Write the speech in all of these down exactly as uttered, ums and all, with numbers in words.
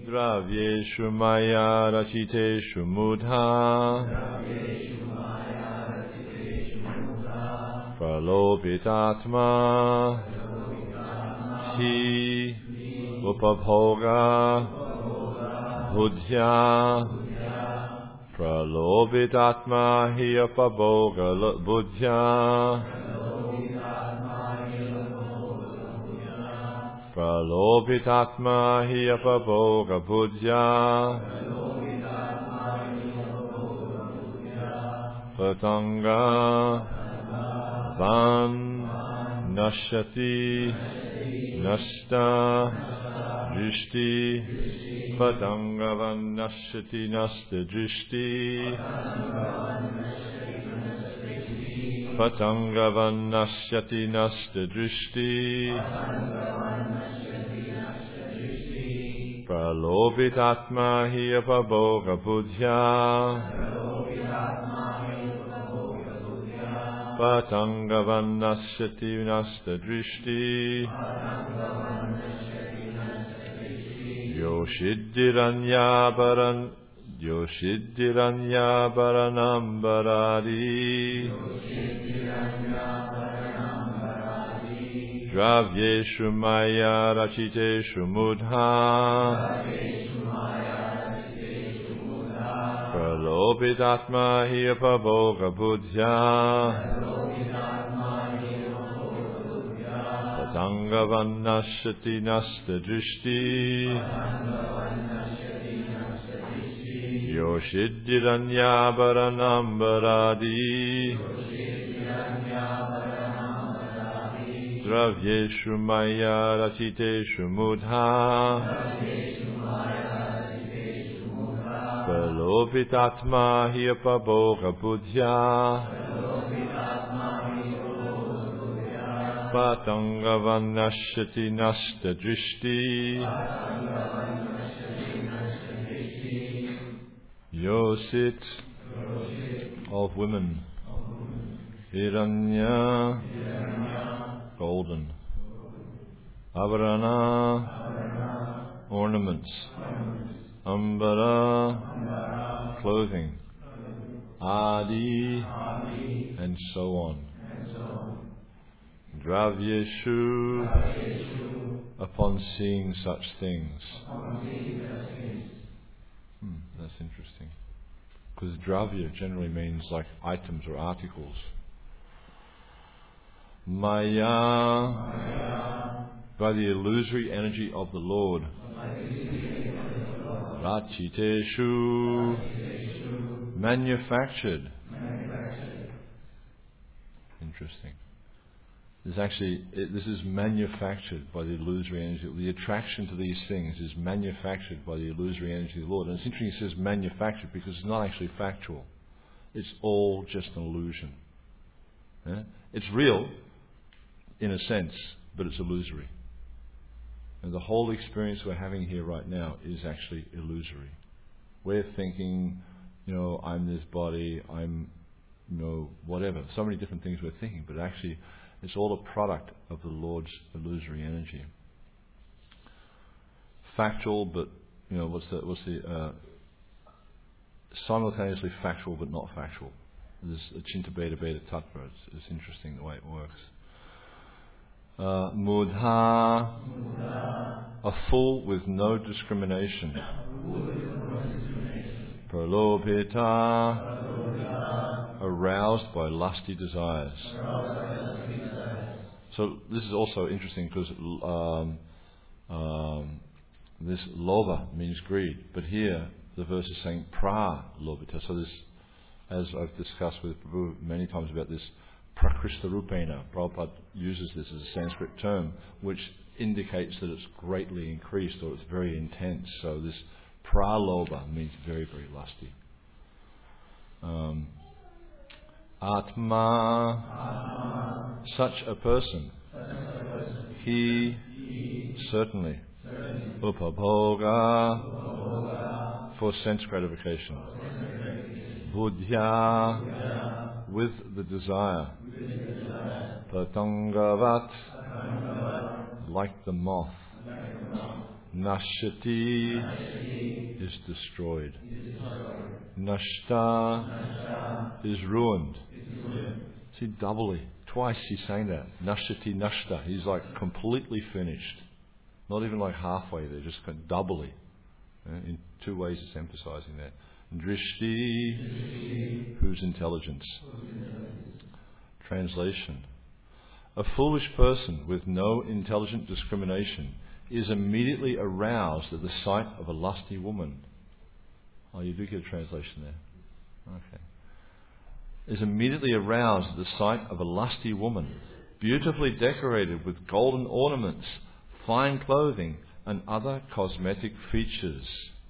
Dravyeshu maya rachiteshu mudha Pralopitatma Hi Upabhoga Buddhya Pralopitatma Hi Upabhoga Buddhya Pralopitatma hi apabhoga buddhya Patanga Van Nashati Nashta Drishti Patanga Van Nashati Nashta Drishti Patanga Van Nashati Nashta Drishti Pralopitatma hi apabhoga buddhya Patanga van nashati nasta drishti Yoshiddiranyabaran Yoshiddiranyabaranam baradi Dravyeshu maya rachiteshu mudha Pralopitatma hi apabhoga buddhya Patanga van nashati nasta drishti Yoshiddiranyabaranam baradi Dravyeshu maya rachiteshu mudha Pralopitatma hi apabhoga buddhya Patanga van nashati nasta drishti Yosit of women Hiranya golden Avarana ornaments Ambara clothing Adi and so on Dravyeshu upon seeing such things. Hmm, that's interesting. Because dravya generally means like items or articles. Maya, Maya by the illusory energy of the Lord. Rachiteshu, manufactured. manufactured. Interesting. This actually, it, this is manufactured by the illusory energy. The attraction to these things is manufactured by the illusory energy of the Lord. And it's interesting it says manufactured because it's not actually factual. It's all just an illusion. Yeah? It's real, in a sense, but it's illusory. And the whole experience we're having here right now is actually illusory. We're thinking, you know, I'm this body, I'm, you know, whatever. So many different things we're thinking, but actually it's all a product of the Lord's illusory energy. Factual, but, you know, what's the, what's the, uh, simultaneously factual but not factual. This Chinta Beta Beta Tattva. It's, it's interesting the way it works. Uh, mudha, a fool with no discrimination. Pralobhita, aroused by lusty desires. So this is also interesting because um, um, this lobha means greed, but here the verse is saying pralobhita. So this, as I've discussed with Prabhu many times about this, prakrishta rupena, Prabhupada uses this as a Sanskrit term which indicates that it's greatly increased or it's very intense. So this pralobha means very, very lusty. Um, Atma, Atma, such a person, such a person. He, he, certainly, certainly. Upabhoga, Upabhoga, for sense gratification, for sense gratification. Buddhya, Buddhya, with the desire, Patangavat, like the moth, like the moth. Nashyati is destroyed. Nashta is ruined. See, doubly. Twice he's saying that. Nashyati, nashta. He's like completely finished. Not even like halfway there, just doubly. In two ways it's emphasizing that. Drishti, whose intelligence. Translation. A foolish person with no intelligent discrimination is immediately aroused at the sight of a lusty woman. Oh, you do get a translation there. Okay. Is immediately aroused at the sight of a lusty woman, beautifully decorated with golden ornaments, fine clothing, and other cosmetic features.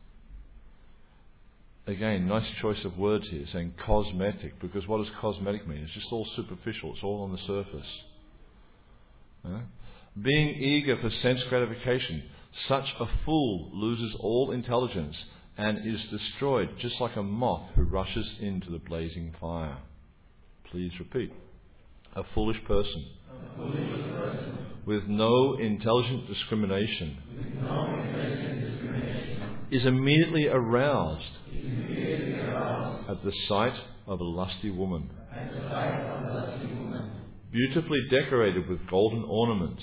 Again, nice choice of words here, saying cosmetic, because what does cosmetic mean? It's just all superficial, it's all on the surface. Huh? Being eager for sense gratification, such a fool loses all intelligence and is destroyed, just like a moth who rushes into the blazing fire. Please repeat. A foolish person, a foolish person with no intelligent discrimination, with no intelligent discrimination is immediately aroused, is immediately aroused at the sight of a lusty woman. At the sight of a lusty woman. Beautifully decorated with golden ornaments,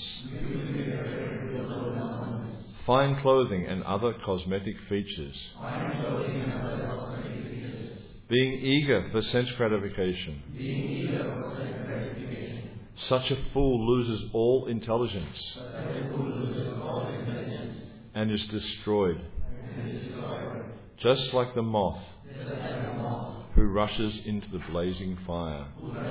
fine clothing and other cosmetic features, being eager for sense gratification, such a fool loses all intelligence and is destroyed, just like the moth who rushes into the blazing fire.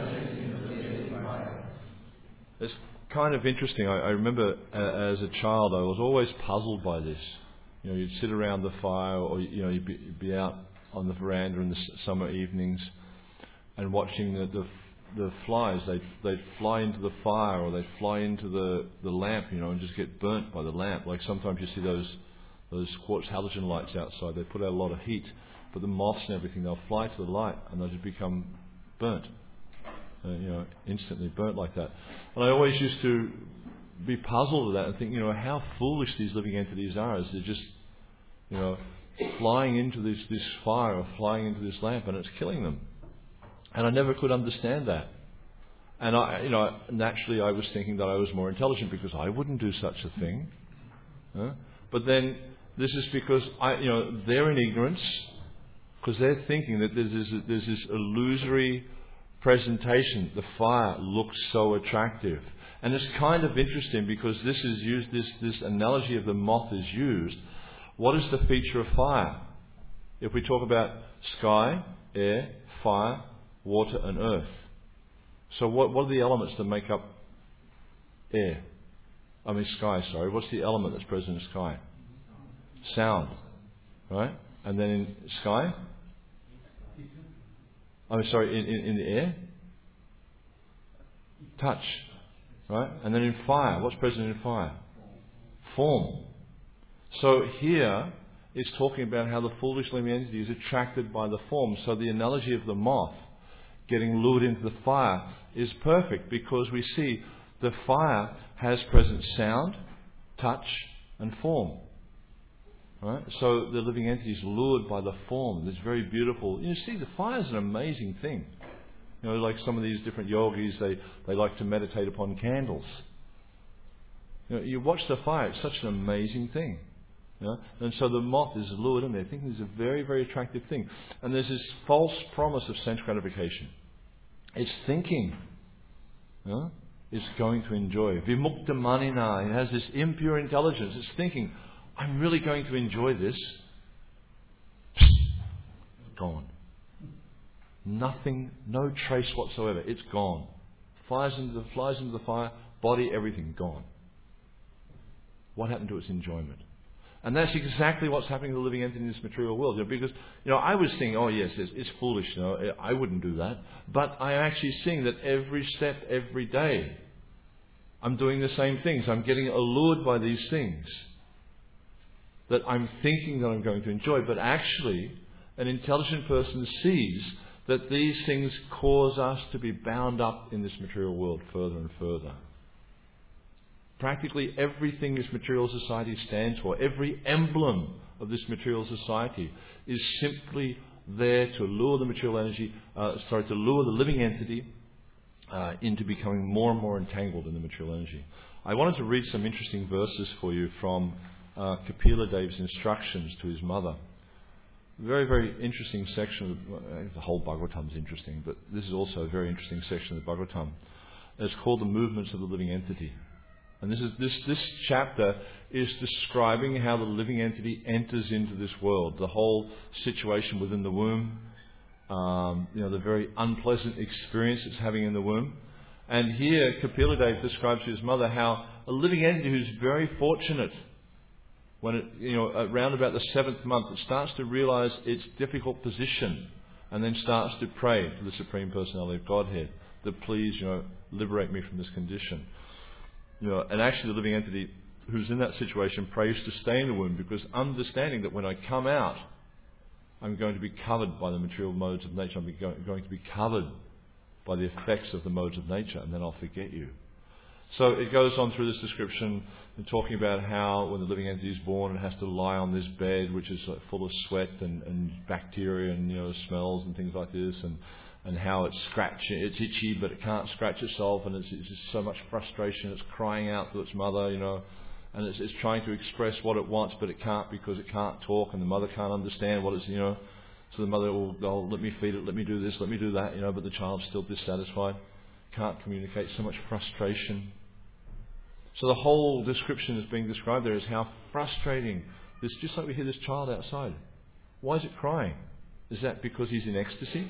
It's kind of interesting. I, I remember uh, as a child, I was always puzzled by this. You know, you'd sit around the fire, or you know, you'd be, you'd be out on the veranda in the s- summer evenings, and watching the, the the flies. They'd they'd fly into the fire, or they'd fly into the, the lamp, you know, and just get burnt by the lamp. Like sometimes you see those those quartz halogen lights outside. They put out a lot of heat, but the moths and everything, they'll fly to the light and they'll just become burnt. Uh, you know, instantly burnt like that. And I always used to be puzzled with that and think, you know, how foolish these living entities are, as they're just, you know, flying into this, this fire or flying into this lamp, and it's killing them. And I never could understand that. And I, you know, naturally I was thinking that I was more intelligent because I wouldn't do such a thing. Huh? But then this is because I, you know, they're in ignorance, because they're thinking that there's this, there's this illusory presentation. The fire looks so attractive, and it's kind of interesting because this is used. This this analogy of the moth is used. What is the feature of fire? If we talk about sky, air, fire, water, and earth, so what what are the elements that make up air? I mean sky. Sorry, what's the element that's present in sky? Sound, right? And then in sky. I'm sorry, in, in, in the air? Touch. Right? And then in fire, what's present in fire? Form. So here, it's talking about how the foolish living entity is attracted by the form. So the analogy of the moth getting lured into the fire is perfect, because we see the fire has present sound, touch, and form. Right? So the living entity is lured by the form. It's very beautiful. You see, the fire is an amazing thing. You know, like some of these different yogis, they, they like to meditate upon candles. You know, you watch the fire, it's such an amazing thing. You know? And so the moth is lured in there, thinking it's a very, very attractive thing. And there's this false promise of sense gratification. It's thinking, you know, it's going to enjoy. Vimukta manina, it has this impure intelligence. It's thinking, I'm really going to enjoy this. Gone. Nothing, no trace whatsoever. It's gone. Flies into the, flies into the fire, body, everything gone. What happened to its enjoyment? And that's exactly what's happening to the living entity in this material world. You know, because, you know, I was thinking, oh yes, it's, it's foolish. You know, I wouldn't do that. But I'm actually seeing that every step, every day, I'm doing the same things. I'm getting allured by these things that I'm thinking that I'm going to enjoy. But actually, an intelligent person sees that these things cause us to be bound up in this material world further and further. Practically everything this material society stands for, every emblem of this material society, is simply there to lure the material energy, uh, sorry, to lure the living entity uh, into becoming more and more entangled in the material energy. I wanted to read some interesting verses for you from uh, Kapila Dev's instructions to his mother. Very, very interesting section. Of, the whole Bhagavatam is interesting, but this is also a very interesting section of the Bhagavatam. It's called The Movements of the Living Entity. And this is this this chapter is describing how the living entity enters into this world, the whole situation within the womb, um, you know, the very unpleasant experience it's having in the womb. And here Kapila Dev describes to his mother how a living entity who's very fortunate, when it, you know, around about the seventh month, it starts to realize its difficult position, and then starts to pray to the Supreme Personality of Godhead that please, you know, liberate me from this condition. You know, and actually the living entity who's in that situation prays to stay in the womb, because understanding that when I come out, I'm going to be covered by the material modes of nature. I'm go- going to be covered by the effects of the modes of nature, and then I'll forget you. So it goes on through this description and talking about how when the living entity is born, it has to lie on this bed, which is like full of sweat and, and bacteria and, you know, smells and things like this, and and how it's scratching, it's itchy, but it can't scratch itself, and it's, it's just so much frustration. It's crying out to its mother, you know, and it's, it's trying to express what it wants, but it can't because it can't talk, and the mother can't understand what it's, you know. So the mother will go, let me feed it, let me do this, let me do that, you know, but the child's still dissatisfied, can't communicate, so much frustration. So the whole description that's being described there is how frustrating this, just like we hear this child outside. Why is it crying? Is that because he's in ecstasy?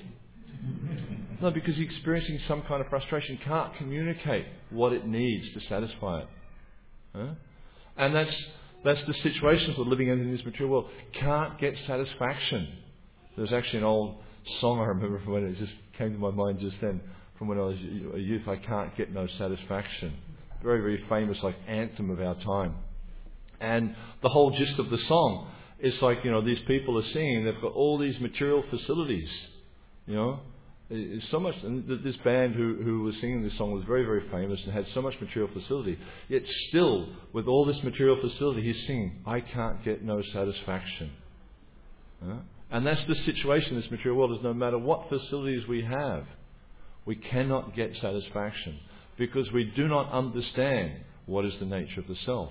No, because he's experiencing some kind of frustration, can't communicate what it needs to satisfy it. Huh? And that's that's the situation for living in this material world. Can't get satisfaction. There's actually an old song I remember from when it just came to my mind just then, from when I was a youth. I can't get no satisfaction. Very, very famous, like, anthem of our time. And the whole gist of the song is like, you know, these people are singing, they've got all these material facilities. You know, it's so much, and this band who, who was singing this song was very, very famous and had so much material facility. Yet still, with all this material facility, he's singing, I can't get no satisfaction. Uh, and that's the situation in this material world, is no matter what facilities we have, we cannot get satisfaction because we do not understand what is the nature of the self.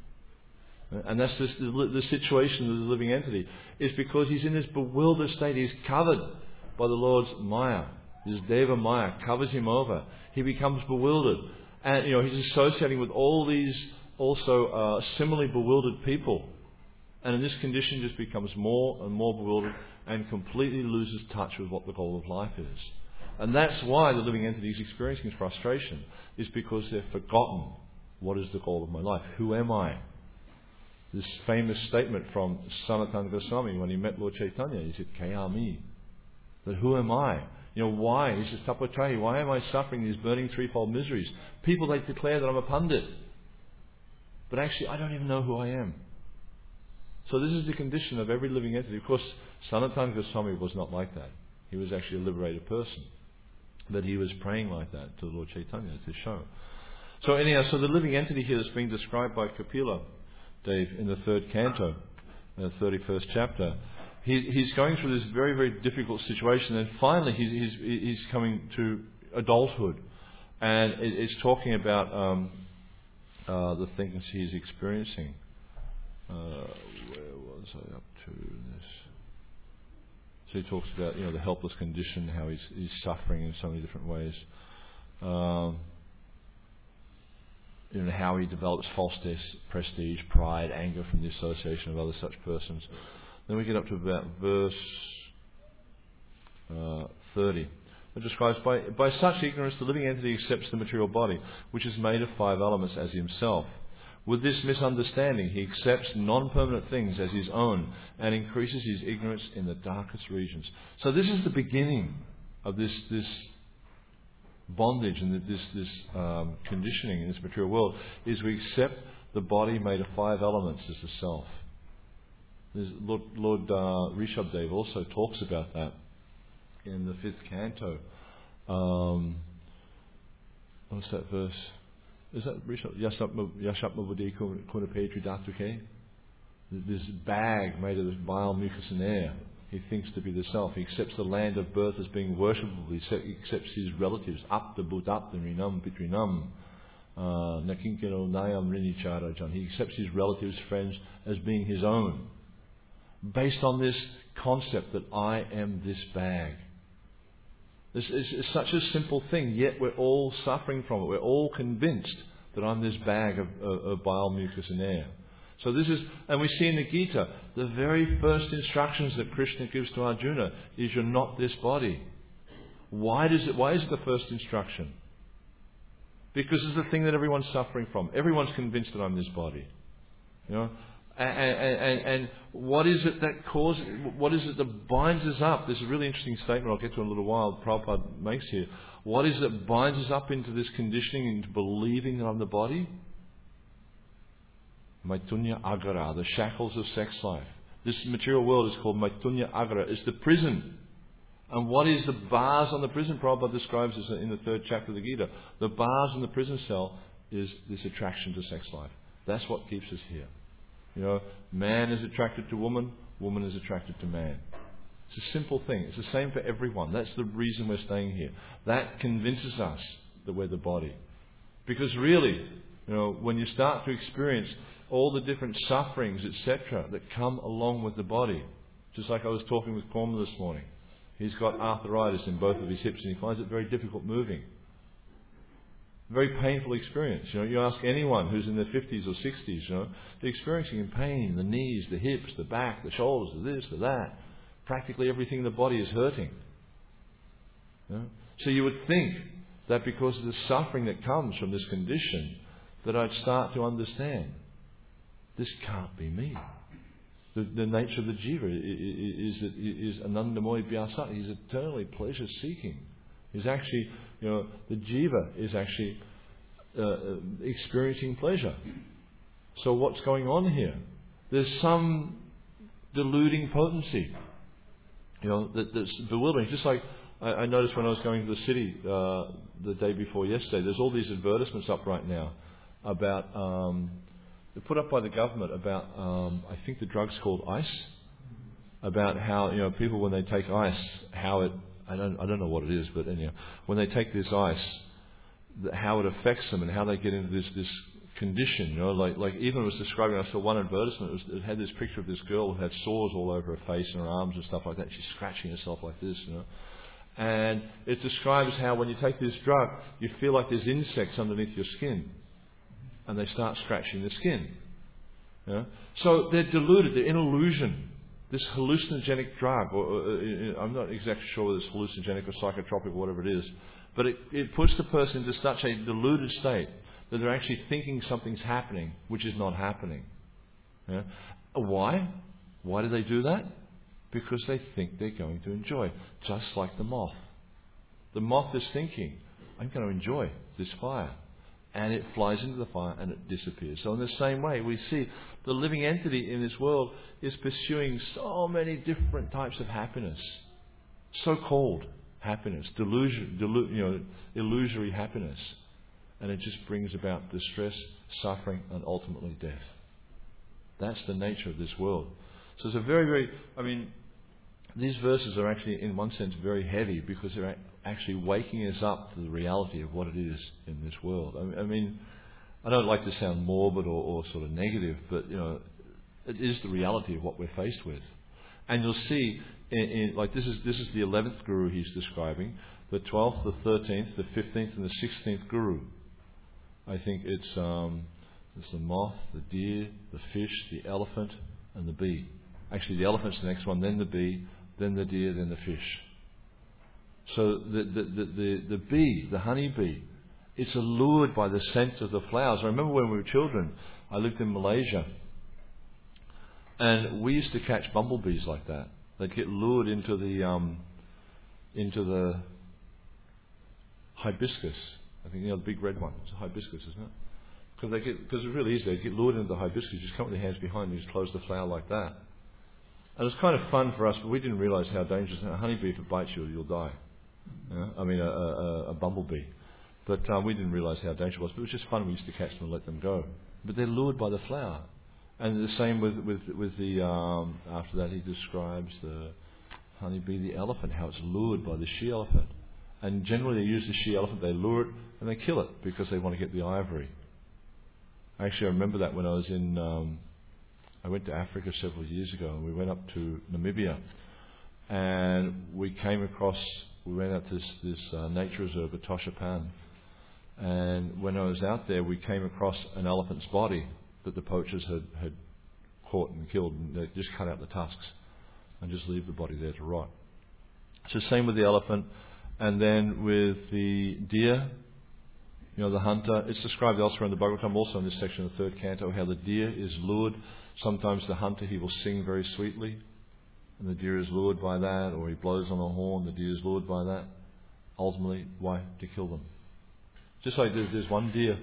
And that's this, the, the situation of the living entity, is because he's in this bewildered state. He's covered by the Lord's Maya. His Deva Maya covers him over. He becomes bewildered. And, you know, he's associating with all these also uh, similarly bewildered people. And in this condition just becomes more and more bewildered and completely loses touch with what the goal of life is. And that's why the living entity is experiencing frustration, is because they've forgotten what is the goal of my life. Who am I? This famous statement from Sanatana Goswami when he met Lord Chaitanya, he said, Kayami. But who am I? You know, why? He says, Tapatrahi, why am I suffering these burning threefold miseries? People, they declare that I'm a Pandit. But actually, I don't even know who I am. So this is the condition of every living entity. Of course, Sanatana Goswami was not like that. He was actually a liberated person. But he was praying like that to Lord Chaitanya to show. So anyhow, so the living entity here that's being described by Kapila Dev in the third canto, the thirty-first chapter, He, he's going through this very, very difficult situation, and finally he's, he's, he's coming to adulthood, and it, it's talking about um, uh, the things he's experiencing. Uh, where was I up to this? So he talks about, you know, the helpless condition, how he's, he's suffering in so many different ways. Um, you know, how he develops false prestige, pride, anger from the association of other such persons. Then we get up to about verse uh, thirty. It describes, by, by such ignorance the living entity accepts the material body, which is made of five elements, as himself. With this misunderstanding, he accepts non-permanent things as his own and increases his ignorance in the darkest regions. So this is the beginning of this this bondage and this this um, conditioning in this material world, is we accept the body made of five elements as the self. There's Lord, Lord uh, Rishabdev also talks about that in the fifth canto. Um, what's that verse? Is that Yashapmavadi Kunapetri Dhatuke? This bag made of this bile, mucus and air, he thinks to be the self. He accepts the land of birth as being worshipable. He accepts his relatives, Apta Buddhapta Rinam Pitrinam, Nakinkino Nayam Rinicharajan. He accepts his relatives, friends as being his own, based on this concept that I am this bag. This is it's such a simple thing, yet we're all suffering from it. We're all convinced that I'm this bag of, of, of bile, mucus and air. So this is, and we see in the Gita, the very first instructions that Krishna gives to Arjuna is you're not this body. Why does it? Why is it the first instruction? Because it's the thing that everyone's suffering from. Everyone's convinced that I'm this body. You know, and, and, and, and what is it that causes? What is it that binds us up? There's a really interesting statement I'll get to in a little while. Prabhupada makes here. What is it that binds us up into this conditioning, into believing that I'm the body? Maitunya Agara, the shackles of sex life. This material world is called Maitunya Agara. It's the prison. And what is the bars on the prison? Prabhupada describes this in the third chapter of the Gita. The bars in the prison cell is this attraction to sex life. That's what keeps us here. You know, man is attracted to woman, woman is attracted to man. It's a simple thing. It's the same for everyone. That's the reason we're staying here. That convinces us that we're the body. Because really, you know, when you start to experience all the different sufferings, et cetera, that come along with the body, just like I was talking with Korma this morning. He's got arthritis in both of his hips and he finds it very difficult moving. Very painful experience. You know, you ask anyone who's in their fifties or sixties, you know, they're experiencing pain, the knees, the hips, the back, the shoulders, the this, the that. Practically everything in the body is hurting. You know? So you would think that because of the suffering that comes from this condition, that I'd start to understand, this can't be me. The, the nature of the jiva is that is, is anandamoy vyasa. He's eternally pleasure seeking. He's actually, you know, the jiva is actually uh, experiencing pleasure. So what's going on here? There's some deluding potency, you know, that, that's bewildering. Just like I, I noticed when I was going to the city uh, the day before yesterday, there's all these advertisements up right now about. Um, They're put up by the government about, um, I think the drug's called ice, about how, you know, people when they take ice, how it, I don't, I don't know what it is, but anyhow, when they take this ice, how it affects them and how they get into this, this condition, you know, like, like even it was describing, I saw one advertisement, it, was, it had this picture of this girl who had sores all over her face and her arms and stuff like that. She's scratching herself like this, you know. And it describes how when you take this drug, you feel like there's insects underneath your skin. And they start scratching the skin. Yeah? So they're deluded, they're in illusion. This hallucinogenic drug, or, or uh, I'm not exactly sure whether it's hallucinogenic or psychotropic or whatever it is, but it, it puts the person into such a deluded state that they're actually thinking something's happening, which is not happening. Yeah? Why? Why do they do that? Because they think they're going to enjoy, just like the moth. The moth is thinking, I'm going to enjoy this fire. And it flies into the fire and it disappears. So in the same way, we see the living entity in this world is pursuing so many different types of happiness. So-called happiness, delusion, delu- you know, illusory happiness. And it just brings about distress, suffering, and ultimately death. That's the nature of this world. So it's a very, very, I mean, these verses are actually, in one sense, very heavy because they're actually waking us up to the reality of what it is in this world. I mean, I don't like to sound morbid or, or sort of negative, but, you know, it is the reality of what we're faced with. And you'll see, in, in, like this is this is the eleventh guru he's describing, the twelfth, the thirteenth, the fifteenth, and the sixteenth guru. I think it's um, it's the moth, the deer, the fish, the elephant, and the bee. Actually, the elephant's the next one, then the bee, then the deer, then the fish. So the the, the, the, the bee, the honey bee, it's allured by the scent of the flowers. I remember when we were children, I lived in Malaysia, and we used to catch bumblebees like that. They'd get lured into the um, into the hibiscus. I think, you know, the big red one. It's a hibiscus, isn't it? Because they get because it's really easy. They get lured into the hibiscus. You just come with your hands behind you, just close the flower like that. And it was kind of fun for us, but we didn't realise how dangerous. A honeybee, if it bites you, you'll die. Yeah? I mean, a, a, a bumblebee. But uh, we didn't realise how dangerous it was. But it was just fun. We used to catch them and let them go. But they're lured by the flower. And the same with with with the. Um, after that, he describes the honeybee, the elephant, how it's lured by the she elephant. And generally, they use the she elephant. They lure it and they kill it because they want to get the ivory. Actually, I remember that when I was in. Um, I went to Africa several years ago, and we went up to Namibia, and we came across. We went out to this, this uh, nature reserve at Tosha Pan. And when I was out there, we came across an elephant's body that the poachers had, had caught and killed, and they just cut out the tusks and just leave the body there to rot. So same with the elephant, and then with the deer, you know, the hunter. It's described elsewhere in the Bhagavatam, also in this section of the third canto, how the deer is lured. Sometimes the hunter, he will sing very sweetly, and the deer is lured by that, or he blows on a horn, the deer is lured by that. Ultimately, why? To kill them. Just like there's, there's one deer,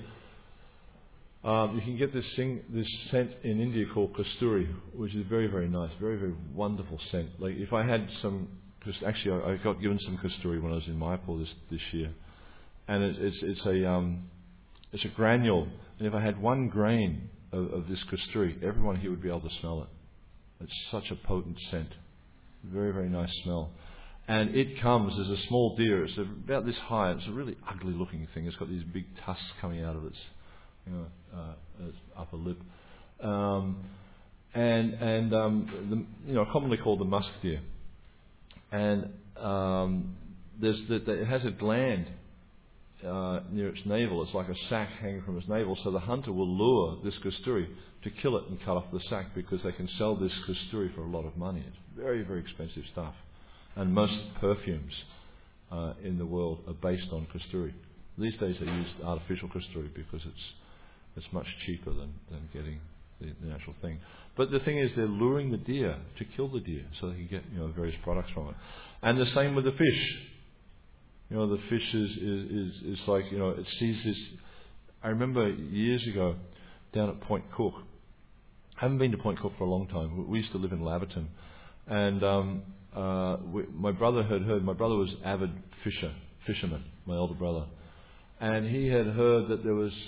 um, you can get this sing, this scent in India called kasturi, which is very, very nice, very, very wonderful scent. Like if I had some, actually I, I got given some kasturi when I was in Mayapur this this year, and it, it's it's a um, it's a granule, and if I had one grain of, of this kasturi, everyone here would be able to smell it. It's such a potent scent, very, very nice smell. And it comes as a small deer. It's about this high. It's a really ugly looking thing. It's got these big tusks coming out of its, you know, uh, its upper lip. Um, and and um, the, you know, commonly called the musk deer. And um, there's the, the, it has a gland uh, near its navel. It's like a sac hanging from its navel. So the hunter will lure this kasturi to kill it and cut off the sac because they can sell this kasturi for a lot of money. It's very, very expensive stuff. And most perfumes uh, in the world are based on kasturi. These days they use artificial kasturi because it's it's much cheaper than, than getting the, the natural thing. But the thing is, they're luring the deer to kill the deer so they can get, you know, various products from it. And the same with the fish. You know, the fish is is, is, is like, you know, it sees this. I remember years ago down at Point Cook. I haven't been to Point Cook for a long time. We used to live in Laverton, and um, Uh, we, my brother had heard, my brother was avid fisher, fisherman, my older brother, and he had heard that there was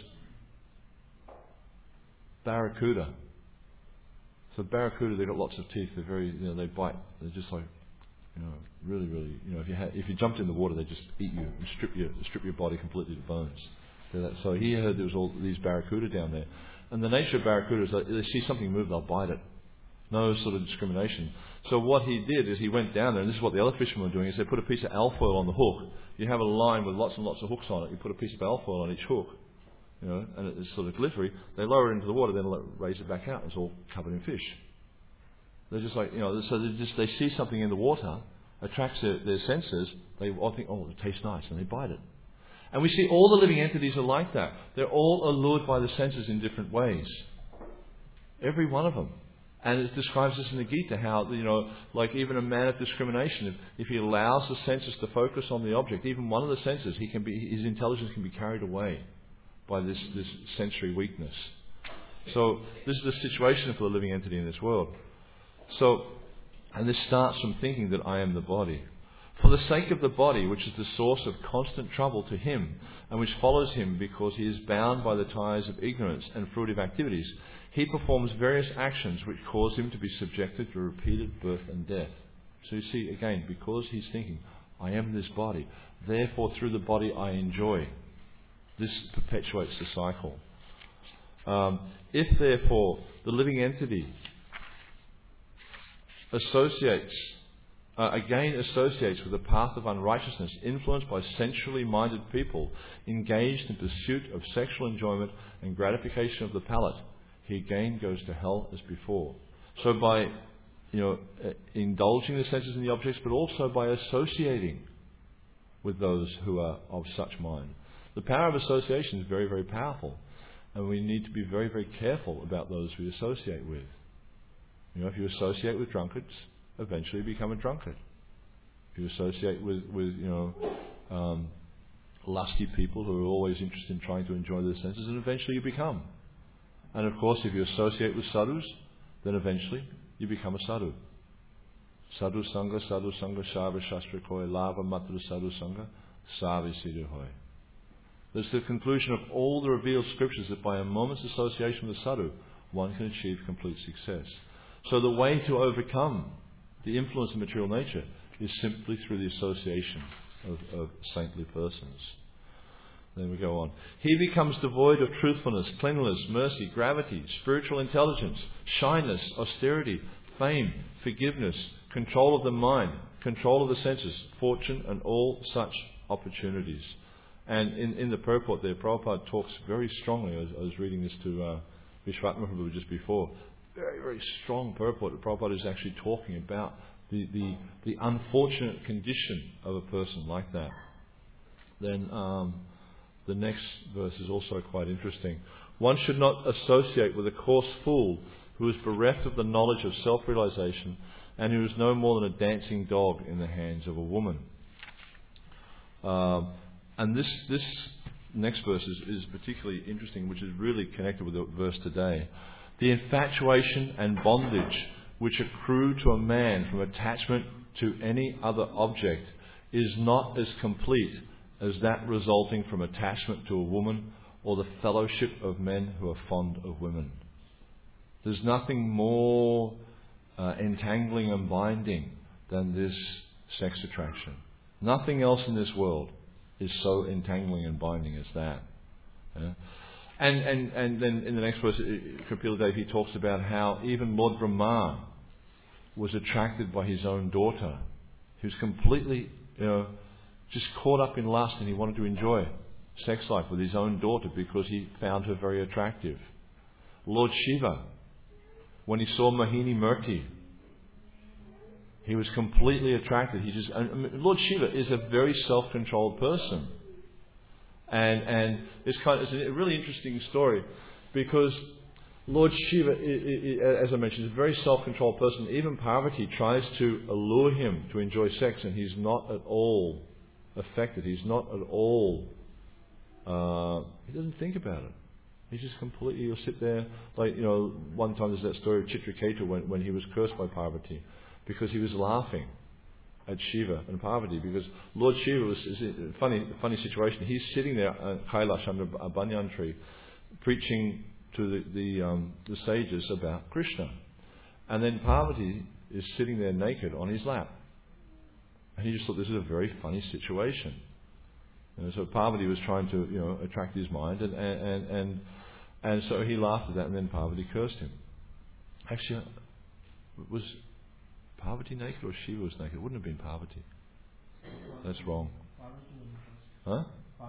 barracuda. So barracuda, they've got lots of teeth, they're very, you know, they bite, they're just like, you know, really, really, you know, if you had, if you jumped in the water, they just eat you and strip you, strip your body completely to bones. So, that, so he heard there was all these barracuda down there. And the nature of barracuda is that they see something move, they'll bite it. No sort of discrimination. So what he did is he went down there, and this is what the other fishermen were doing, is they put a piece of alfoil on the hook. You have a line with lots and lots of hooks on it. You put a piece of alfoil on each hook, you know, and it's sort of glittery. They lower it into the water, then raise it back out. It's all covered in fish. They're just like, you know, so they just they see something in the water, attracts their, their senses. They all think, oh, it tastes nice, and they bite it. And we see all the living entities are like that. They're all allured by the senses in different ways. Every one of them. And it describes this in the Gita, how, you know, like even a man of discrimination, if, if he allows the senses to focus on the object, even one of the senses, he can be, his intelligence can be carried away by this, this sensory weakness. So this is the situation for the living entity in this world. So, and this starts from thinking that I am the body. For the sake of the body, which is the source of constant trouble to him, and which follows him because he is bound by the ties of ignorance and fruitive activities, he performs various actions which cause him to be subjected to repeated birth and death. So you see, again, because he's thinking, I am this body, therefore through the body I enjoy. This perpetuates the cycle. Um, if therefore the living entity associates, uh, again associates with a path of unrighteousness influenced by sensually minded people engaged in pursuit of sexual enjoyment and gratification of the palate, he again goes to hell as before. So by, you know, uh, indulging the senses in the objects, but also by associating with those who are of such mind. The power of association is very, very powerful, and we need to be very, very careful about those we associate with. You know, if you associate with drunkards, eventually you become a drunkard. If you associate with, with you know, um, lusty people who are always interested in trying to enjoy their senses, and eventually you become. And of course, if you associate with sadhus, then eventually you become a sadhu. Sadhu sangha, sadhu sangha, shava shastra koi, lava matra sadhu sangha, savi siddhi hoy. There's the conclusion of all the revealed scriptures that by a moment's association with the sadhu, one can achieve complete success. So the way to overcome the influence of material nature is simply through the association of, of saintly persons. Then we go on. He becomes devoid of truthfulness, cleanliness, mercy, gravity, spiritual intelligence, shyness, austerity, fame, forgiveness, control of the mind, control of the senses, fortune, and all such opportunities. And in, in the purport there, Prabhupada talks very strongly. I was, I was reading this to uh, Vishwatma Prabhu just before. Very, very strong purport. Prabhupada is actually talking about the, the, the unfortunate condition of a person like that. Then um, the next verse is also quite interesting. One should not associate with a coarse fool who is bereft of the knowledge of self-realization and who is no more than a dancing dog in the hands of a woman. Um, and this this next verse is, is particularly interesting, which is really connected with the verse today. The infatuation and bondage which accrue to a man from attachment to any other object is not as complete as that resulting from attachment to a woman or the fellowship of men who are fond of women. There's nothing more uh, entangling and binding than this sex attraction. Nothing else in this world is so entangling and binding as that. Yeah? And, and, and then in the next verse, Kapila Dev, he talks about how even Lord Brahma was attracted by his own daughter. He was completely, you know, just caught up in lust, and he wanted to enjoy sex life with his own daughter because he found her very attractive. Lord Shiva, when he saw Mohini Murti, he was completely attracted. He just, I mean, Lord Shiva is a very self-controlled person. And and it's kind of, it's a really interesting story because Lord Shiva, as I mentioned, is a very self-controlled person. Even Parvati tries to allure him to enjoy sex, and he's not at all affected. He's not at all, uh, he doesn't think about it. He's just completely, he'll sit there, like, you know, one time there's that story of Chitraketu when, when he was cursed by Parvati because he was laughing at Shiva and Parvati, because Lord Shiva was, is a funny, funny situation. He's sitting there at Kailash under a banyan tree preaching to the, the, um, the sages about Krishna. And then Parvati is sitting there naked on his lap. And he just thought this is a very funny situation. And so Parvati was trying to, you know, attract his mind, and and, and and so he laughed at that, and then Parvati cursed him. Actually, was Parvati naked or Shiva was naked? It wouldn't have been Parvati. That's wrong. Huh?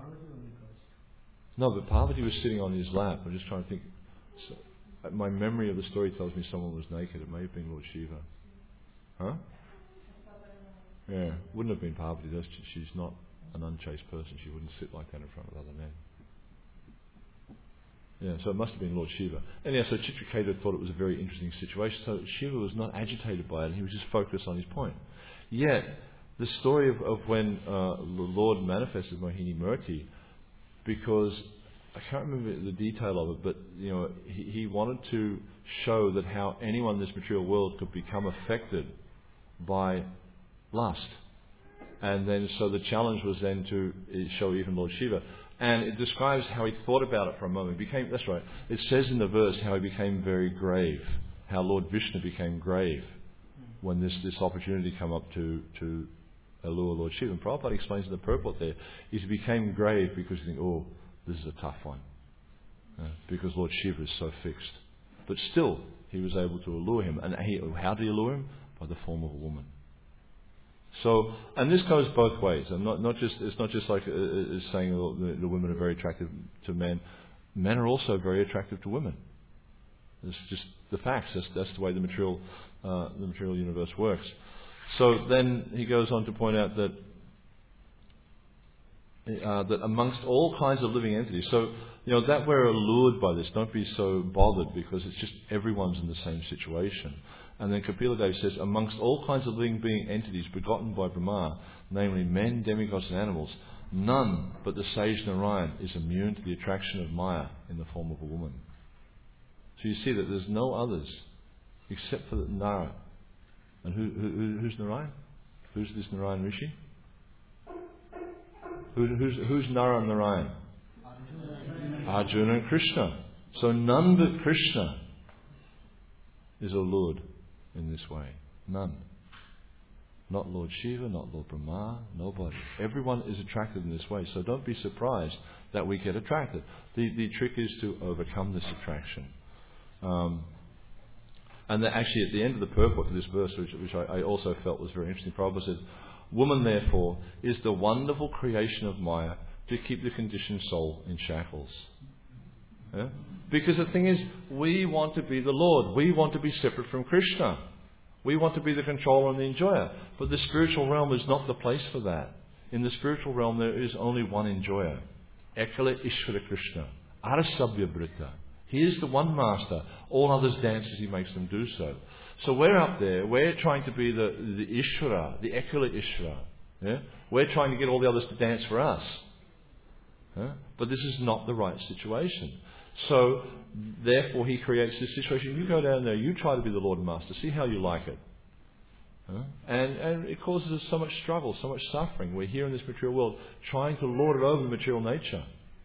No, but Parvati was sitting on his lap. I'm just trying to think. So, my memory of the story tells me someone was naked. It may have been Lord Shiva. Huh? Yeah, wouldn't have been Parvati. That's, she's not an unchaste person. She wouldn't sit like that in front of other men. Yeah, so it must have been Lord Shiva. Anyhow, so Chitraketu thought it was a very interesting situation. So Shiva was not agitated by it, and he was just focused on his point. Yet, the story of, of when uh, the Lord manifested Mohini Murti, because I can't remember the detail of it, but you know, he, he wanted to show that how anyone in this material world could become affected by lust. And then, so the challenge was then to show even Lord Shiva. And it describes how he thought about it for a moment. He became, that's right, it says in the verse how he became very grave, how Lord Vishnu became grave when this, this opportunity came up to, to allure Lord Shiva. And Prabhupada explains in the purport there, he became grave because he think, oh, this is a tough one. Uh, because Lord Shiva is so fixed. But still, he was able to allure him. And he, how did he allure him? By the form of a woman. So, and this goes both ways. And not, not just, it's not just like uh, uh, saying the, the women are very attractive to men. Men are also very attractive to women. It's just the facts. That's, that's the way the material, uh, the material universe works. So then he goes on to point out that uh, that amongst all kinds of living entities. So, you know, that we're allured by this. Don't be so bothered, because it's just everyone's in the same situation. And then Kapila Dev says, amongst all kinds of living being entities begotten by Brahma, namely men, demigods and animals, none but the sage Narayan is immune to the attraction of Maya in the form of a woman. So you see that there's no others except for Nara. And who, who, who's Narayan? Who's this Narayan Rishi? Who, who's, who's Nara and Narayan? Arjuna and Krishna. So none but Krishna is allured in this way. None. Not Lord Shiva, not Lord Brahma, nobody. Everyone is attracted in this way. So don't be surprised that we get attracted. The, the trick is to overcome this attraction. Um, and that actually at the end of the purport to this verse, which, which I, I also felt was very interesting, Prabhupada said, woman therefore is the wonderful creation of Maya to keep the conditioned soul in shackles. Yeah? Because the thing is, we want to be the Lord. We want to be separate from Krishna. We want to be the controller and the enjoyer. But the spiritual realm is not the place for that. In the spiritual realm there is only one enjoyer. Ekala Ishvara Krishna. Arasabhya Brita. He is the one master. All others dance as he makes them do so. So we're up there. We're trying to be the, the Ishvara, the Ekala Ishvara. Yeah? We're trying to get all the others to dance for us. Yeah? But this is not the right situation. So, therefore, he creates this situation. You go down there, you try to be the Lord and Master, see how you like it. Huh? And, and it causes us so much struggle, so much suffering. We're here in this material world trying to lord it over the material nature.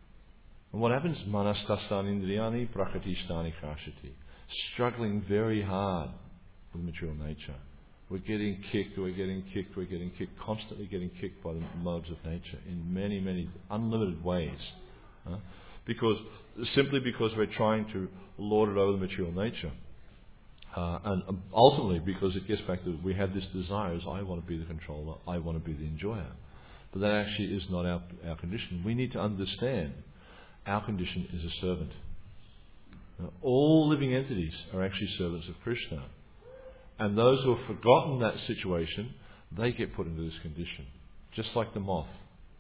And what happens? Manastastan indriyani prakatistani kashati. Struggling very hard with material nature. We're getting kicked, we're getting kicked, we're getting kicked, constantly getting kicked by the modes of nature in many, many unlimited ways. Huh? Because simply because we're trying to lord it over the material nature. Uh, and ultimately because it gets back to we have this desire as I want to be the controller, I want to be the enjoyer. But that actually is not our, our condition. We need to understand our condition is a servant. Now, all living entities are actually servants of Krishna. And those who have forgotten that situation, they get put into this condition. Just like the moth.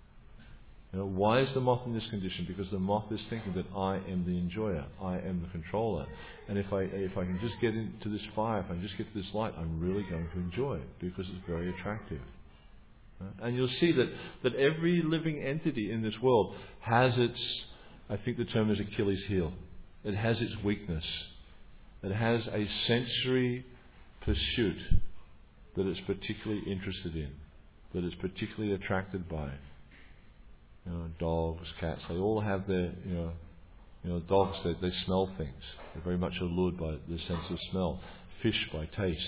You know, why is the moth in this condition? Because the moth is thinking that I am the enjoyer, I am the controller, and if I if I can just get into this fire, if I can just get to this light, I'm really going to enjoy it because it's very attractive. And you'll see that, that every living entity in this world has its, I think the term is Achilles heel. It has its weakness. It has a sensory pursuit that it's particularly interested in, that it's particularly attracted by. You know, dogs, cats, they all have their, you know, you know, dogs, they, they smell things. They're very much allured by the sense of smell. Fish by taste.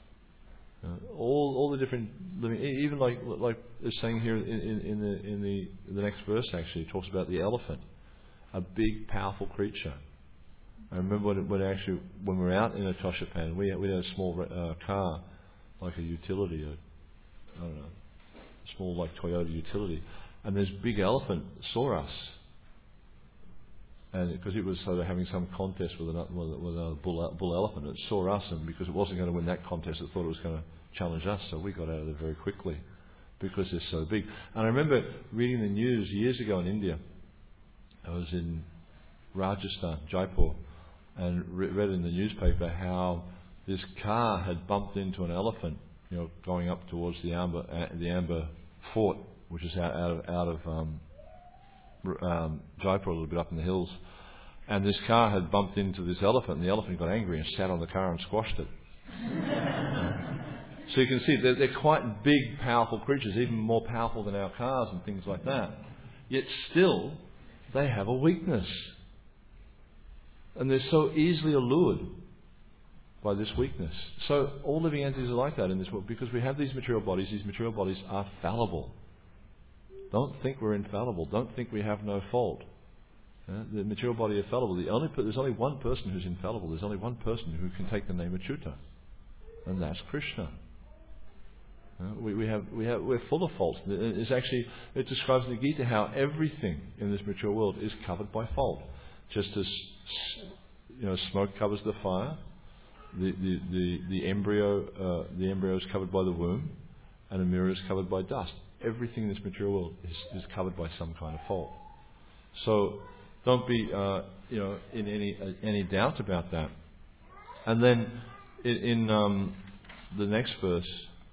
You know, all all the different living, even like like it's saying here in, in, in the in the in the next verse actually, it talks about the elephant, a big, powerful creature. I remember when, when actually when we were out in Atoshapan, we had, we had a small uh, car, like a utility, a, I don't know, a small like Toyota utility. And this big elephant saw us, and because it was sort of having some contest with another, with another bull, bull elephant, it saw us, and because it wasn't going to win that contest, it thought it was going to challenge us. So we got out of there very quickly because they're so big. And I remember reading the news years ago in India. I was in Rajasthan, Jaipur, and re- read in the newspaper how this car had bumped into an elephant, you know, going up towards the Amber, uh, the Amber Fort, which is out, out of, out of um, um, Jaipur, a little bit up in the hills. And this car had bumped into this elephant, and the elephant got angry and sat on the car and squashed it. So you can see they're, they're quite big, powerful creatures, even more powerful than our cars and things like that. Yet still, they have a weakness. And they're so easily allured by this weakness. So all living entities are like that in this world, because we have these material bodies. These material bodies are fallible. Don't think we're infallible. Don't think we have no fault. Uh, the material body is fallible. The only, there's only one person who's infallible. There's only one person who can take the name Achyuta, and that's Krishna. Uh, we, we have, we have, we're full of faults. It's actually, it describes in the Gita how everything in this material world is covered by fault. Just as, you know, smoke covers the fire, the the the, the embryo uh, the embryo is covered by the womb, and a mirror is covered by dust. Everything in this material world is, is covered by some kind of fault. So don't be uh, you know in any uh, any doubt about that. And then in, in um, the next verse,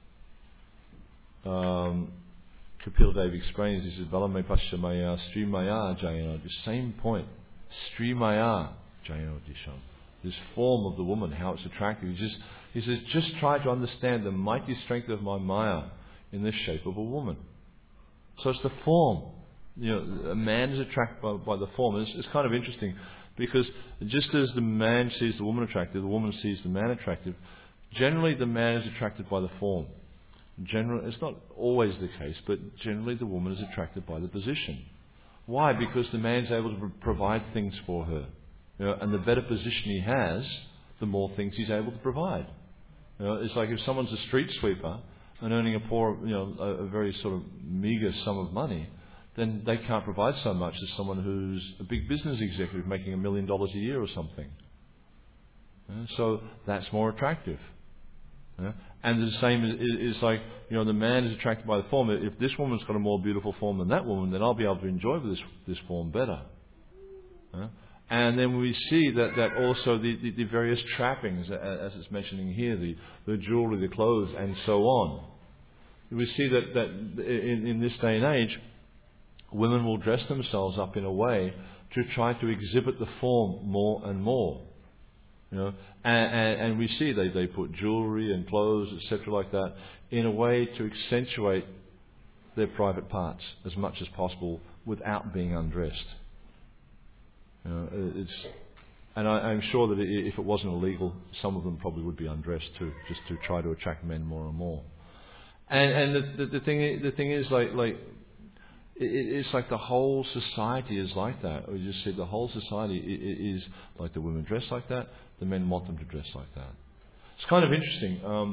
um, Kapila Dev explains, he says, Balame Pashamaya Sri Maya Jayana, the same point. Sri Maya Jayana Disham. This form of the woman, how it's attractive. He just he says, just try to understand the mighty strength of my Maya in the shape of a woman. So it's the form. you know, a man is attracted by, by the form. It's, it's kind of interesting because just as the man sees the woman attractive, the woman sees the man attractive. Generally, the man is attracted by the form. Generally, it's not always the case, but generally the woman is attracted by the position. Why? Because the man's able to provide things for her, you know, and the better position he has, the more things he's able to provide. You know, it's like if someone's a street sweeper and earning a poor, you know, a, a very sort of meagre sum of money, then they can't provide so much as someone who's a big business executive making a million dollars a year or something. You know, so that's more attractive. Yeah? And the same is, is like, you know, the man is attracted by the form. If this woman's got a more beautiful form than that woman, then I'll be able to enjoy this this form better. Yeah? And then we see that, that also the, the, the various trappings, as it's mentioning here, the, the jewelry, the clothes, and so on. We see that, that in, in this day and age, women will dress themselves up in a way to try to exhibit the form more and more. You know, and, and, and we see they, they put jewelry and clothes, et cetera, like that, in a way to accentuate their private parts as much as possible without being undressed. You know, it's, and I, I'm sure that if it wasn't illegal, some of them probably would be undressed too, just to try to attract men more and more. And, and the, the, the thing, the thing is, like, like it, it's like the whole society is like that. We just said the whole society is like the women dress like that. The men want them to dress like that. It's kind of interesting. Um,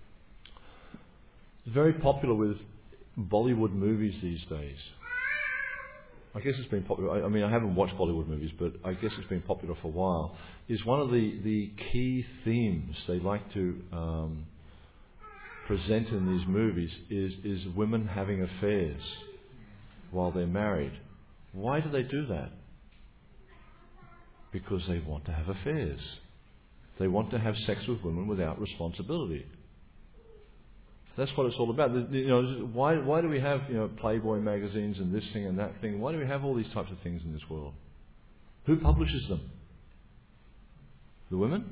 it's very popular with Bollywood movies these days. I guess it's been popular. I, I mean, I haven't watched Bollywood movies, but I guess it's been popular for a while. Is one of the, the key themes they like to um, present in these movies is, is women having affairs while they're married. Why do they do that? Because they want to have affairs. They want to have sex with women without responsibility. That's what it's all about. You know, why why do we have, you know, Playboy magazines and this thing and that thing? Why do we have all these types of things in this world? Who publishes them? The women?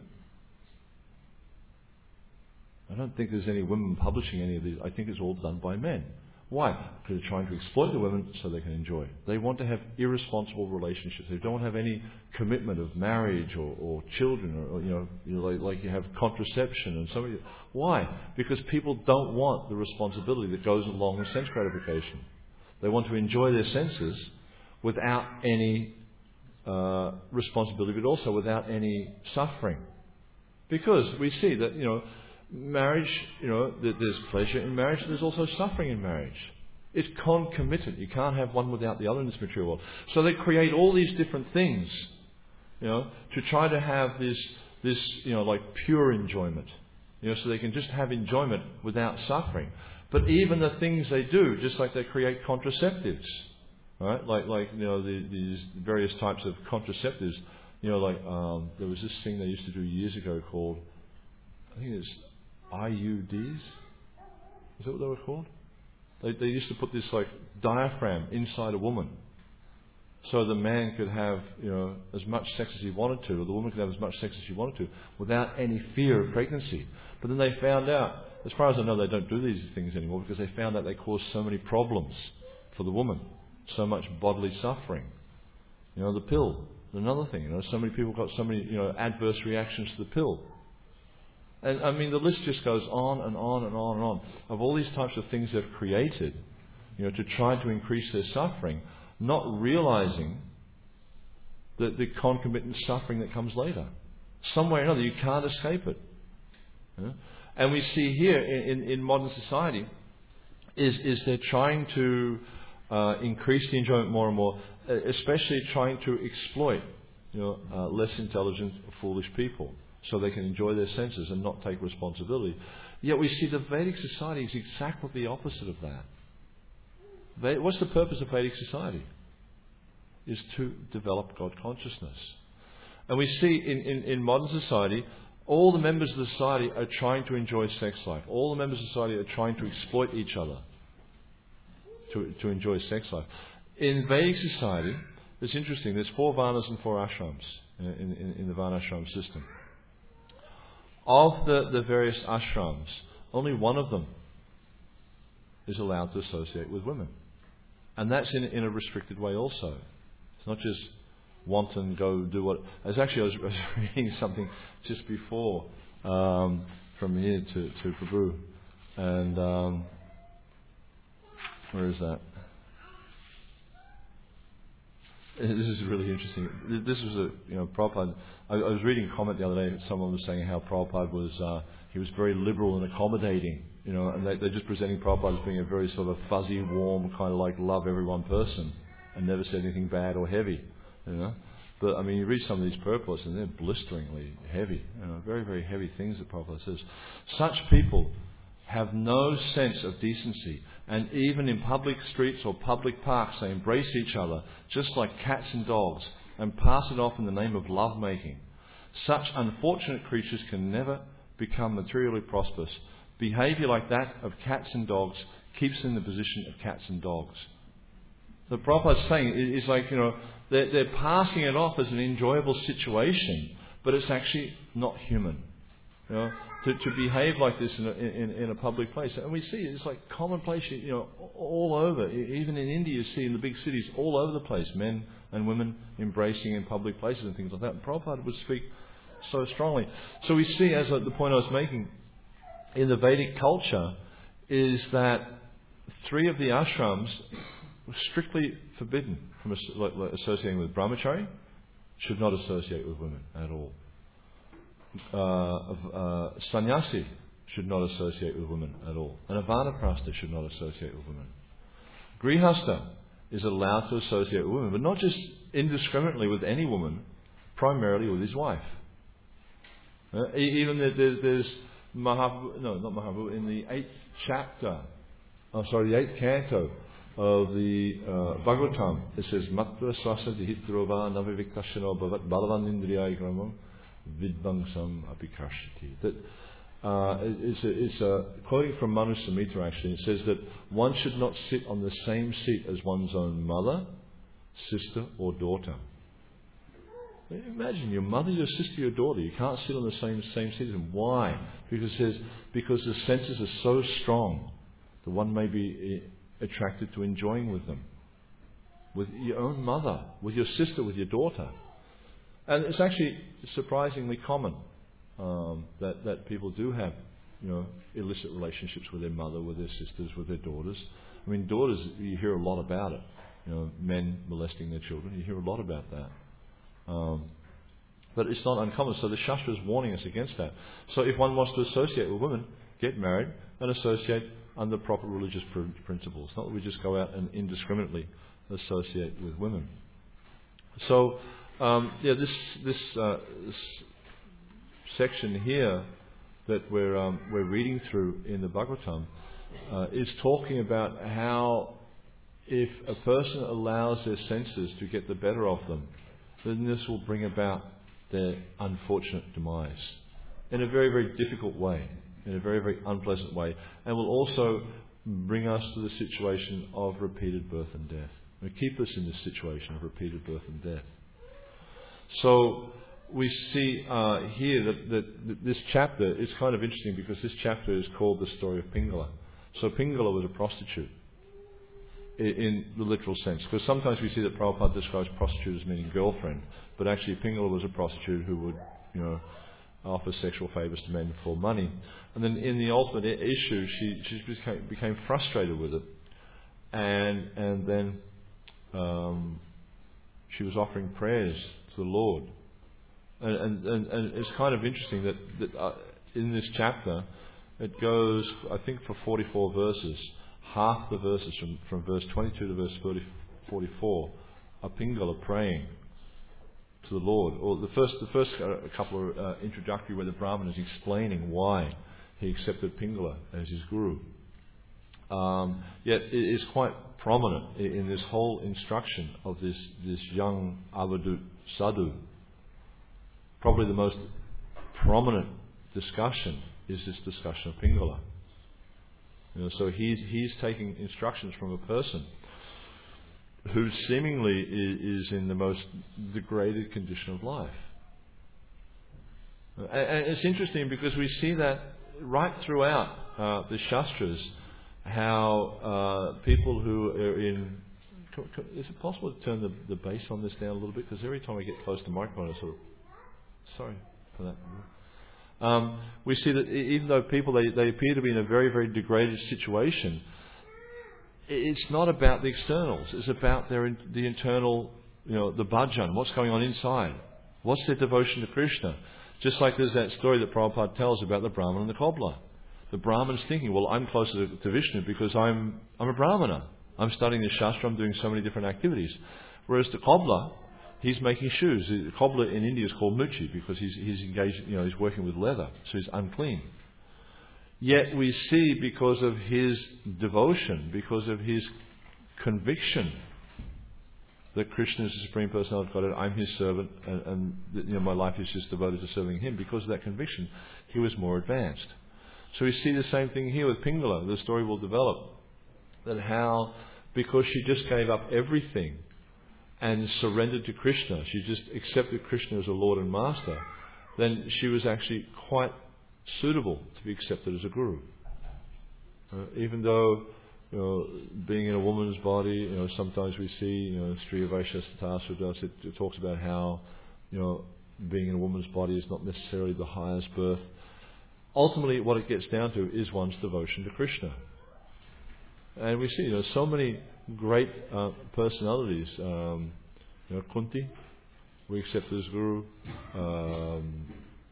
I don't think there's any women publishing any of these. I think it's all done by men. Why? Because they're trying to exploit the women so they can enjoy. They want to have irresponsible relationships. They don't have any commitment of marriage or, or children, or, or you know, you know like, like you have contraception and so. Why? Because people don't want the responsibility that goes along with sense gratification. They want to enjoy their senses without any uh, responsibility, but also without any suffering. Because we see that, you know, marriage, you know, there's pleasure in marriage, there's also suffering in marriage. It's concomitant. You can't have one without the other in this material world. So they create all these different things, you know, to try to have this, this, you know, like pure enjoyment, you know, so they can just have enjoyment without suffering. But even the things they do, just like they create contraceptives, right? Like, like you know, the, these various types of contraceptives. You know, like um, there was this thing they used to do years ago called, I think it's I U Ds. Is that what they were called? They, they used to put this like diaphragm inside a woman, so the man could have, you know, as much sex as he wanted to, or the woman could have as much sex as she wanted to, without any fear of pregnancy. But then they found out, as far as I know, they don't do these things anymore because they found out they cause so many problems for the woman, so much bodily suffering. You know, the pill, another thing. You know, so many people got so many, you know, adverse reactions to the pill. And I mean, the list just goes on and on and on and on of all these types of things they've created, you know, to try to increase their suffering, not realizing the, the concomitant suffering that comes later. Some way or another, you can't escape it. You know? And we see here in, in, in modern society is, is they're trying to uh, increase the enjoyment more and more, especially trying to exploit, you know, uh, less intelligent, foolish people, so they can enjoy their senses and not take responsibility. Yet we see the Vedic society is exactly the opposite of that. What's the purpose of Vedic society? Is to develop God consciousness. And we see in, in, in modern society, all the members of the society are trying to enjoy sex life. All the members of society are trying to exploit each other to, to enjoy sex life. In Vedic society, it's interesting, there's four varnas and four ashrams in, in, in the varnashram system. Of the, the various ashrams, only one of them is allowed to associate with women. And that's in, in a restricted way also. It's not just wanton, go do what... As actually, I was, I was reading something just before um, from here to, to Prabhu. And um, where is that? This is really interesting. This was a, you know, Prabhupada... I, I was reading a comment the other day, someone was saying how Prabhupada was... Uh, he was very liberal and accommodating, you know, and they, they're just presenting Prabhupada as being a very sort of fuzzy, warm, kind of like love everyone person, and never said anything bad or heavy, you know. But I mean, you read some of these purports and they're blisteringly heavy, you know, very, very heavy things that Prabhupada says. Such people have no sense of decency, and even in public streets or public parks they embrace each other just like cats and dogs and pass it off in the name of love-making. Such unfortunate creatures can never become materially prosperous. Behaviour like that of cats and dogs keeps them in the position of cats and dogs. So Prabhupada's saying is like, you know, they're, they're passing it off as an enjoyable situation, but it's actually not human. You know, to, to behave like this in a, in, in a public place. And we see it's like commonplace, you know, all over. Even in India, you see in the big cities, all over the place, men and women embracing in public places and things like that. And Prabhupada would speak so strongly. So we see, as the point I was making, in the Vedic culture, is that three of the ashrams were strictly forbidden from associating with brahmachari, should not associate with women at all. Uh, uh, sannyasi should not associate with women at all. And a vanaprastha should not associate with women. Grihastha is allowed to associate with women, but not just indiscriminately with any woman, primarily with his wife. Uh, even there, there, there's Mahaprabhu, no, not Mahaprabhu, in the eighth chapter, I'm sorry, the eighth canto of the uh, Bhagavatam, it says, Matra swasa dihitrova naviviktashano bhavat balavan indriya gramam vidvangsam apikarshati. That uh, it's, a, it's a, quoting from Manu Samhita actually, it says that one should not sit on the same seat as one's own mother, sister or daughter. Imagine your mother, your sister, your daughter. You can't sit on the same same seat. And why? Because it says because the senses are so strong that one may be attracted to enjoying with them, with your own mother, with your sister, with your daughter. And it's actually surprisingly common um, that that people do have, you know, illicit relationships with their mother, with their sisters, with their daughters. I mean, daughters, you hear a lot about it. You know, men molesting their children. You hear a lot about that. Um, but it's not uncommon. So the Shastra is warning us against that. So if one wants to associate with women, get married and associate under proper religious pr- principles. Not that we just go out and indiscriminately associate with women. So um, yeah, this this, uh, this section here that we're um, we're reading through in the Bhagavatam uh, is talking about how if a person allows their senses to get the better of them, then this will bring about their unfortunate demise in a very, very difficult way, in a very, very unpleasant way, and will also bring us to the situation of repeated birth and death. It will keep us in this situation of repeated birth and death. So we see uh, here that, that, that this chapter is kind of interesting because this chapter is called the story of Pingala. So Pingala was a prostitute in the literal sense, because sometimes we see that Prabhupada describes prostitute as meaning girlfriend, but actually Pingala was a prostitute who would, you know, offer sexual favours to men for money. And then in the ultimate I- issue, she she became, became frustrated with it, and and then um, she was offering prayers to the Lord, and and, and, and it's kind of interesting that, that uh, in this chapter it goes, I think, for forty-four verses. Half the verses from, from verse twenty-two to verse forty-four are Pingala praying to the Lord. Or the first, the first uh, couple are uh, introductory, where the Brahman is explaining why he accepted Pingala as his guru. Um, yet it is quite prominent in, in this whole instruction of this this young Avadut Sadhu. Probably the most prominent discussion is this discussion of Pingala. You know, so he's he's taking instructions from a person who seemingly is, is in the most degraded condition of life. And, and it's interesting because we see that right throughout uh, the Shastras, how uh, people who are in c- c- is it possible to turn the, the bass on this down a little bit? Because every time I get close to the microphone, I sort of... Sorry for that. Um, we see that e- even though people, they, they appear to be in a very, very degraded situation, it's not about the externals. It's about their in, the internal, you know, the bhajan, what's going on inside. What's their devotion to Krishna? Just like there's that story that Prabhupada tells about the Brahman and the cobbler. The Brahman's thinking, well, I'm closer to, to Vishnu because I'm I'm a Brahmana. I'm studying the Shastra, I'm doing so many different activities. Whereas the cobbler, he's making shoes. The cobbler in India is called Muchi because he's, he's engaged, you know, he's working with leather, so he's unclean. Yet we see, because of his devotion, because of his conviction that Krishna is the Supreme Personality of Godhead, I'm his servant, and, and you know, my life is just devoted to serving him, because of that conviction, he was more advanced. So we see the same thing here with Pingala. The story will develop that how, because she just gave up everything and surrendered to Krishna, she just accepted Krishna as a Lord and Master, then she was actually quite suitable to be accepted as a guru. Uh, even though, you know, being in a woman's body, you know, sometimes we see, you know, Sri Vaishya Satasra does it, it talks about how, you know, being in a woman's body is not necessarily the highest birth. Ultimately, what it gets down to is one's devotion to Krishna. And we see, you know, so many great uh, personalities. Um, you know, Kunti, we accept as guru. Um,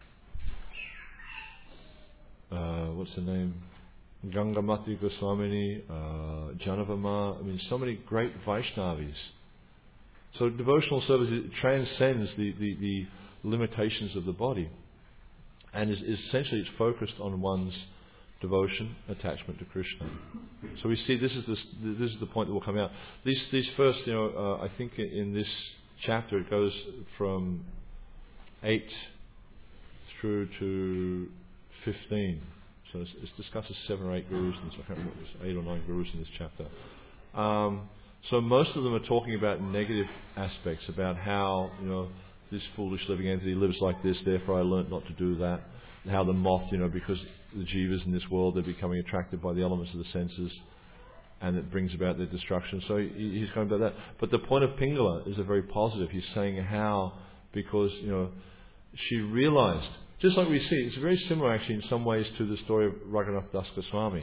uh, what's the name? Gangamati Goswamini, uh, Janavama. I mean, so many great Vaishnavis. So devotional service it transcends the, the, the limitations of the body, and is, is essentially it's focused on one's devotion, attachment to Krishna. So we see this is the this is the point that will come out. These these first, you know, uh, I think in this chapter it goes from eight through to fifteen. So it's, it discusses seven or eight gurus, and so I can't remember if it's eight or nine gurus in this chapter. Um, so most of them are talking about negative aspects, about how, you know, this foolish living entity lives like this, therefore I learnt not to do that. How the moth, you know, because the jivas in this world, they're becoming attracted by the elements of the senses, and it brings about their destruction. So he, he's going about that. But the point of Pingala is a very positive. He's saying how, because, you know, she realized, just like we see, it's very similar actually in some ways to the story of Raghunath Das Goswami.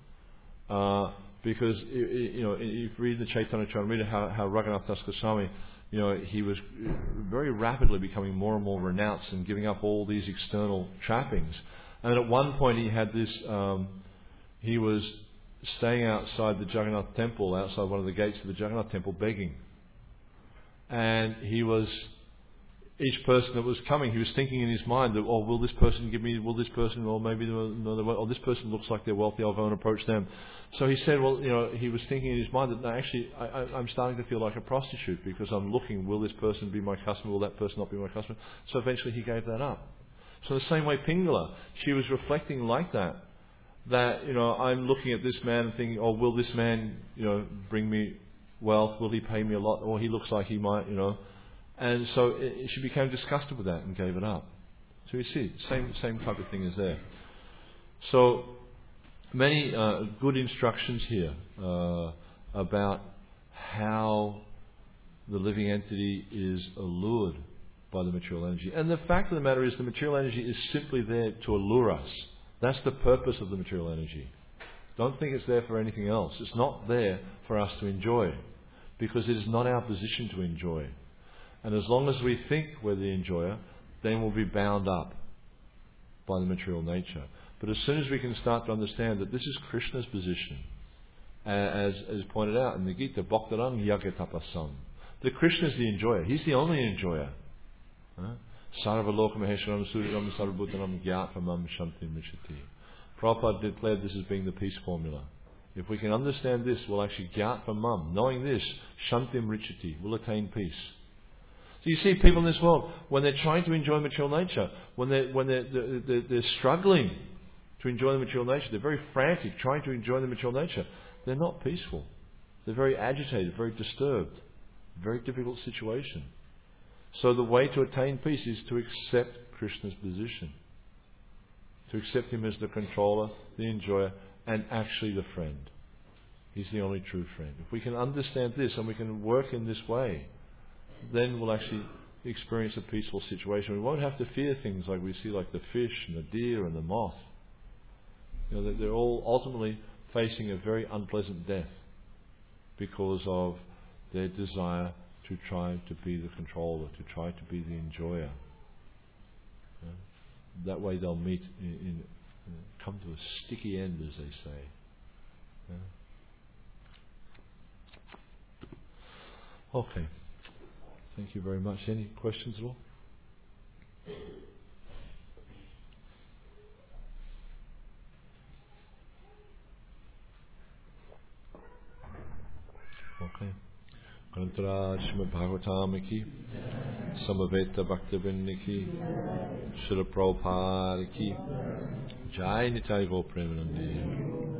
Uh, because, you know, if you read the Chaitanya Charitamrita, how, how Raghunath Das Goswami, you know, he was very rapidly becoming more and more renounced and giving up all these external trappings. And at one point he had this, um, he was staying outside the Jagannath temple, outside one of the gates of the Jagannath temple, begging. And he was, each person that was coming, he was thinking in his mind that, oh, will this person give me, will this person, or maybe, no, oh, this person looks like they're wealthy, I'll go and approach them. So he said, well, you know, he was thinking in his mind that, no, actually, I, I, I'm starting to feel like a prostitute because I'm looking, will this person be my customer, will that person not be my customer? So eventually he gave that up. So the same way Pingala, she was reflecting like that, that, you know, I'm looking at this man and thinking, oh, will this man, you know, bring me wealth, will he pay me a lot, or he looks like he might, you know. And so it, she became disgusted with that and gave it up. So you see, same same type of thing is there. So many uh, good instructions here uh, about how the living entity is allured by the material energy. And the fact of the matter is the material energy is simply there to allure us. That's the purpose of the material energy. Don't think it's there for anything else. It's not there for us to enjoy, because it is not our position to enjoy. And as long as we think we're the enjoyer, then we'll be bound up by the material nature. But as soon as we can start to understand that this is Krishna's position, as as pointed out in the Gita, Bhaktarang Yagatapasam, that Krishna is the enjoyer. He's the only enjoyer. Sarva Loka Maheshwaram Suryaram Sarvabhutanam Gyatramam Shanti Mishati. Prabhupada declared this as being the peace formula. If we can understand this, we'll actually Gyatramam, knowing this, Shanti Mishati, we'll attain peace. So you see people in this world, when they're trying to enjoy material nature, when they're, when they're, they're, they're struggling to enjoy the material nature, they're very frantic trying to enjoy the material nature, they're not peaceful. They're very agitated, very disturbed. Very difficult situation. So the way to attain peace is to accept Krishna's position. To accept him as the controller, the enjoyer, and actually the friend. He's the only true friend. If we can understand this and we can work in this way, then we'll actually experience a peaceful situation. We won't have to fear things like we see, like the fish and the deer and the moth. You know, they're all ultimately facing a very unpleasant death because of their desire to try to be the controller, to try to be the enjoyer. Yeah? That way they'll meet in, in uh, come to a sticky end, as they say. Yeah? Okay. Thank you very much. Any questions at all? Okay. Anantara Srimad Bhagavatam ki, Samaveta Bhaktivinoda ki, Srila Prabhupada ki, Jai Nitai Gaur Premanande.